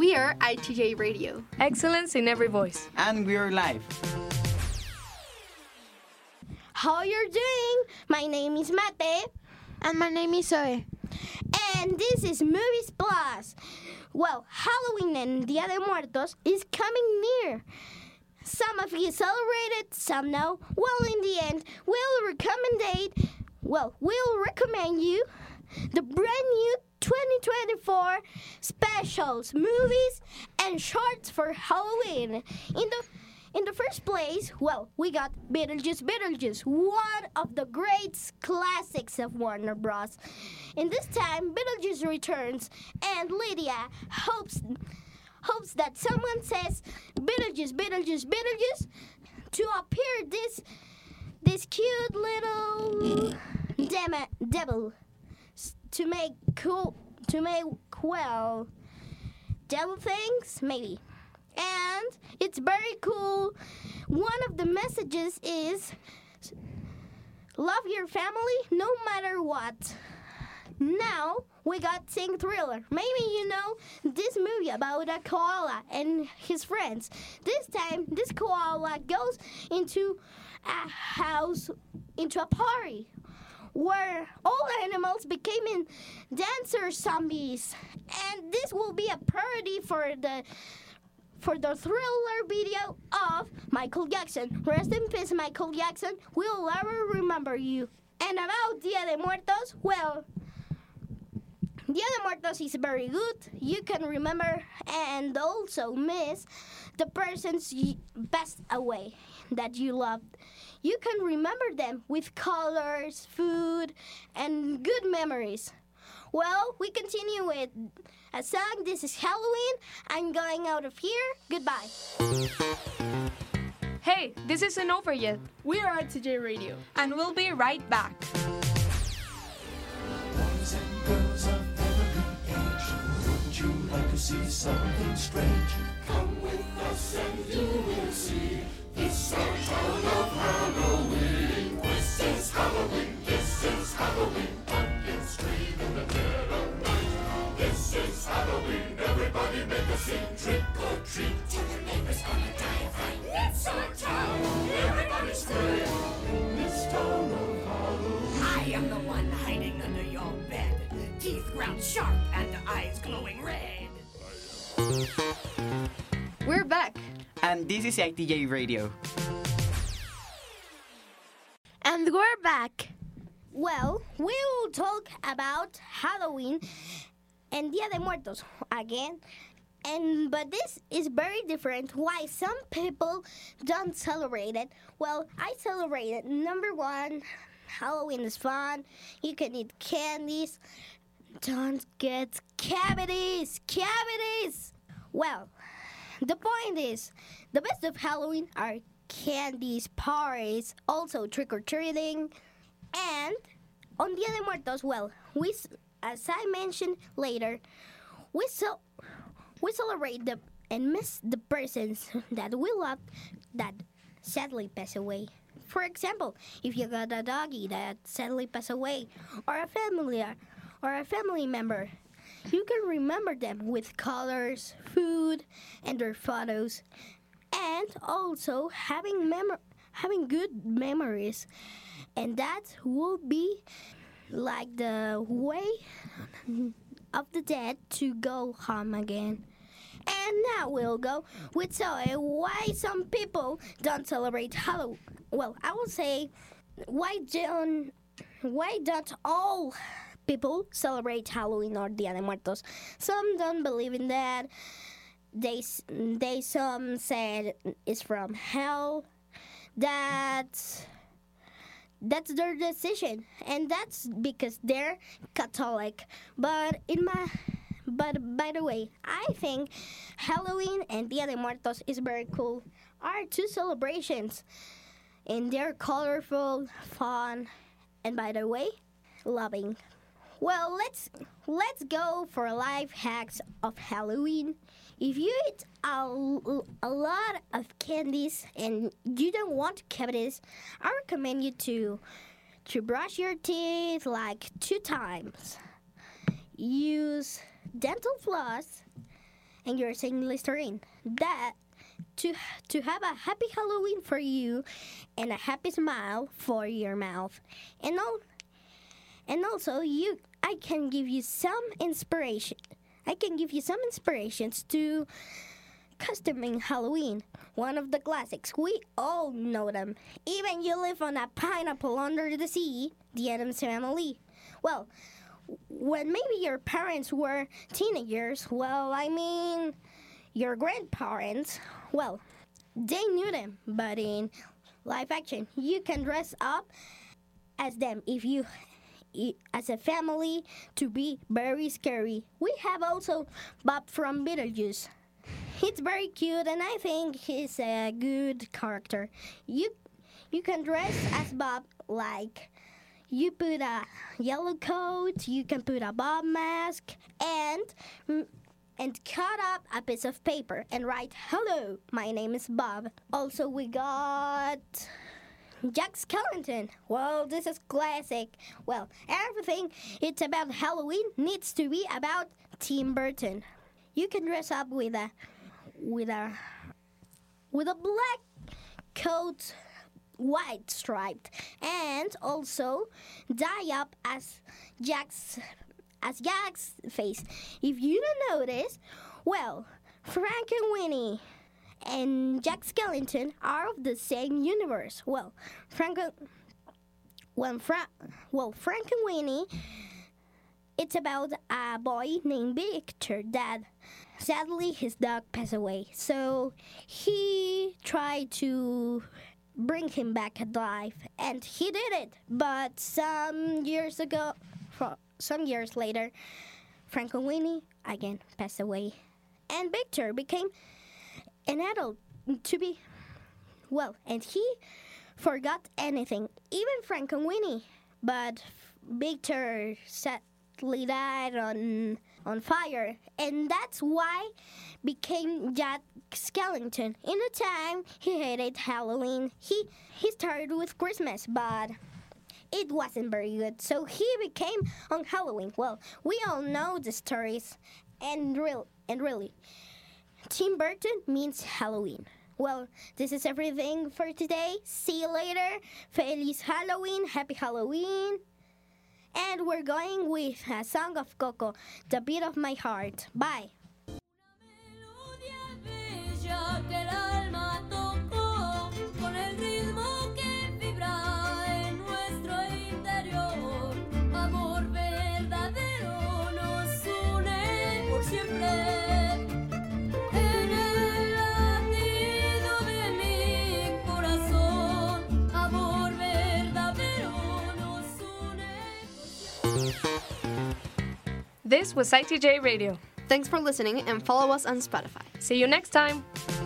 We are ITJ Radio. Excellence in every voice. And we're live. How you're doing? My name is Mate. And my name is Zoe. And this is Movies Plus. Well, Halloween and Dia de Muertos is coming near. Some of you celebrate it, some no. Well, in the end, we'll recommend you the brand new 2024 specials, movies, and shorts for Halloween. In the first place, well, we got Beetlejuice, one of the great classics of Warner Bros. In this time, Beetlejuice returns, and Lydia hopes that someone says Beetlejuice to appear this cute little devil to make devil things maybe. And it's very cool. One of the messages is love your family no matter what. Now we got Sing Thriller. Maybe you know this movie about a koala and his friends. This time, this koala goes into a house, into a party, where all animals became dancer zombies. And this will be a parody for the Thriller video of Michael Jackson. Rest in peace, Michael Jackson. We'll ever remember you. And about Dia de Muertos, well, Dia de Muertos is very good. You can remember and also miss the persons passed away that you loved. You can remember them with colors, food, and good memories. Well, we continue with a song. This is Halloween. I'm going out of here. Goodbye. Hey, this isn't over yet. We are ITJ Radio. And we'll be right back. Boys and girls of every age, wouldn't you like to see something strange? Come with us and you will see. This our town of Halloween. This is Halloween. This is Halloween. Pumpkins scream in the dead of night. This is Halloween. Everybody make a scene. Trick or treat. Tell your neighbors on the diaphragm. It's our town. Everybody scream. This town of Halloween. I am the one hiding under your bed. Teeth ground sharp and eyes glowing red. We're back. And this is ITJ Radio. And we're back. Well, we will talk about Halloween and Dia de Muertos again. But this is very different. Why some people don't celebrate it? Well, I celebrate it. Number one, Halloween is fun. You can eat candies. Don't get cavities. Well, the point is, the best of Halloween are candies, parties, also trick-or-treating. And on Dia de Muertos, well, as I mentioned later, we celebrate and miss the persons that we love that sadly pass away. For example, if you got a doggy that sadly passed away, or a family member, you can remember them with colors, food, and their photos, and also having good memories. And that will be like the way of the dead to go home again. And now we'll go with Zoe. Why some people don't celebrate Halloween? Well, I will say, why don't all people celebrate Halloween or Dia de Muertos? Some don't believe in that. Some said it's from hell. That's their decision, and that's because they're Catholic. But by the way, I think Halloween and Dia de Muertos is very cool. Are two celebrations, and they're colorful, fun, and by the way, loving. Well, let's go for life hacks of Halloween. If you eat a lot of candies and you don't want cavities, I recommend you to brush your teeth like 2 times. Use dental floss and you're saying Listerine. That to have a happy Halloween for you and a happy smile for your mouth. And also I can give you some inspiration. I can give you some inspirations to costuming Halloween. One of the classics. We all know them. Even you live on a pineapple under the sea, the Addams Family. Well, when maybe your parents were teenagers, your grandparents, they knew them. But in live action, you can dress up as them as a family to be very scary. We have also Bob from Beetlejuice. He's very cute, and I think he's a good character. You can dress as Bob, like you put a yellow coat, you can put a Bob mask, and cut up a piece of paper and write, "Hello, my name is Bob." Also, we got Jack Skellington. Well, this is classic. Well, everything it's about Halloween needs to be about Tim Burton. You can dress up with a black coat, white striped, and also dye up as Jack's face. If you don't notice, Frank and Winnie and Jack Skellington are of the same universe. Frank and Winnie, it's about a boy named Victor that sadly his dog passed away. So he tried to bring him back alive, and he did it. But some years later, Frank and Winnie again passed away, and Victor became an adult and he forgot anything, even Frank and Winnie. But Victor sadly died on fire, and that's why became Jack Skellington. In the time he hated Halloween, he started with Christmas, but it wasn't very good, so he became on Halloween. We all know the stories, and really, Tim Burton means Halloween. This is everything for today. See you later. Feliz Halloween. Happy Halloween. And we're going with a song of Coco, "The Beat of My Heart." Bye. This was ITJ Radio. Thanks for listening and follow us on Spotify. See you next time.